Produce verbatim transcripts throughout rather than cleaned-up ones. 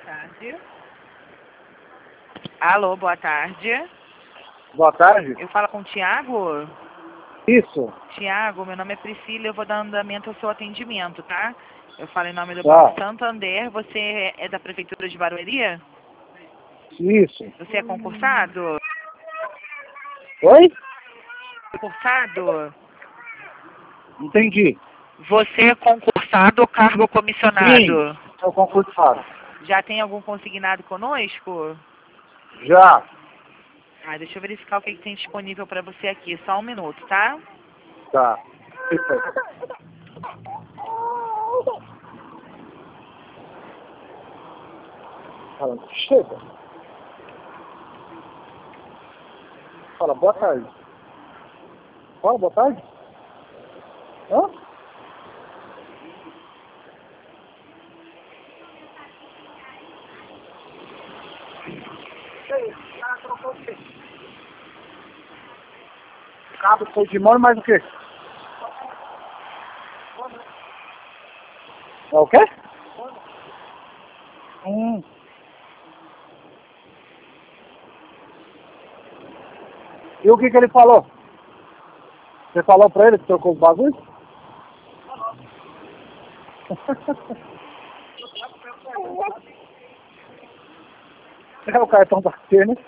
tarde. Alô, boa tarde. Boa tarde. Eu falo com o Tiago? Isso. Tiago, meu nome é Priscila, eu vou dar andamento ao seu atendimento, tá? Eu falo em nome do Tá. Banco Santander. Você é da Prefeitura de Barueri? Isso. Você é concursado? Oi? Concursado? Entendi. Você é concursado ou cargo comissionado? Sim, sou concursado. Já tem algum consignado conosco? Já. Ah, deixa eu verificar o que, que tem disponível para você aqui. Só um minuto, tá? Tá. Perfeito. Fala, chega. Fala, boa tarde. Fala, boa tarde. Hã? Cabo foi de mão, mais o quê? É o quê? Hum. E o que que ele falou? Você falou pra ele que trocou os bagulhos? É o cartão da T, né?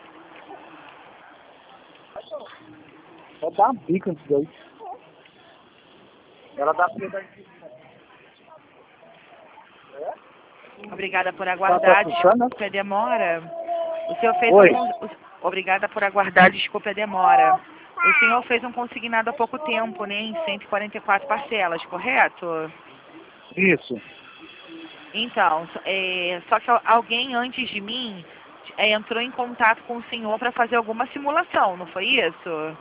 Só dá uma bica nisso daí. Ela dá pra... Obrigada por aguardar. Tá funcionando? Desculpe a demora. O senhor fez Oi. um... con- o- Obrigada por aguardar. Desculpe a demora. O senhor fez um consignado há pouco tempo, né? Em cento e quarenta e quatro parcelas, correto? Isso. Então, so- é, só que al- alguém antes de mim é, entrou em contato com o senhor para fazer alguma simulação, não foi isso?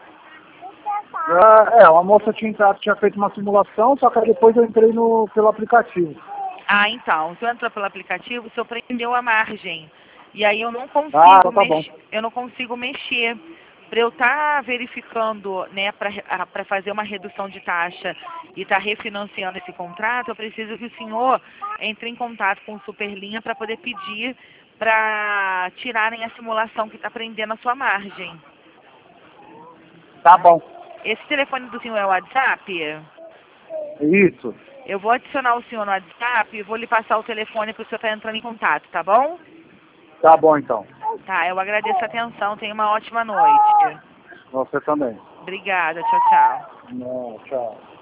Ah, é, uma moça tinha entrado, tinha feito uma simulação, só que aí depois eu entrei no, pelo aplicativo. Ah, então, o senhor entrou pelo aplicativo, o senhor prendeu a margem. E aí eu não Ah, consigo então tá bom. mexer, eu não consigo mexer. Para eu estar verificando, né, para fazer uma redução de taxa e estar refinanciando esse contrato, eu preciso que o senhor entre em contato com o Superlinha para poder pedir para tirarem a simulação que está prendendo a sua margem. Tá bom. Esse telefone do senhor é o WhatsApp? Isso. Eu vou adicionar o senhor no WhatsApp e vou lhe passar o telefone para o senhor estar entrando em contato, tá bom? Tá bom, então. Tá, eu agradeço a atenção. Tenha uma ótima noite. Você também. Obrigada. Tchau, tchau. Não, tchau.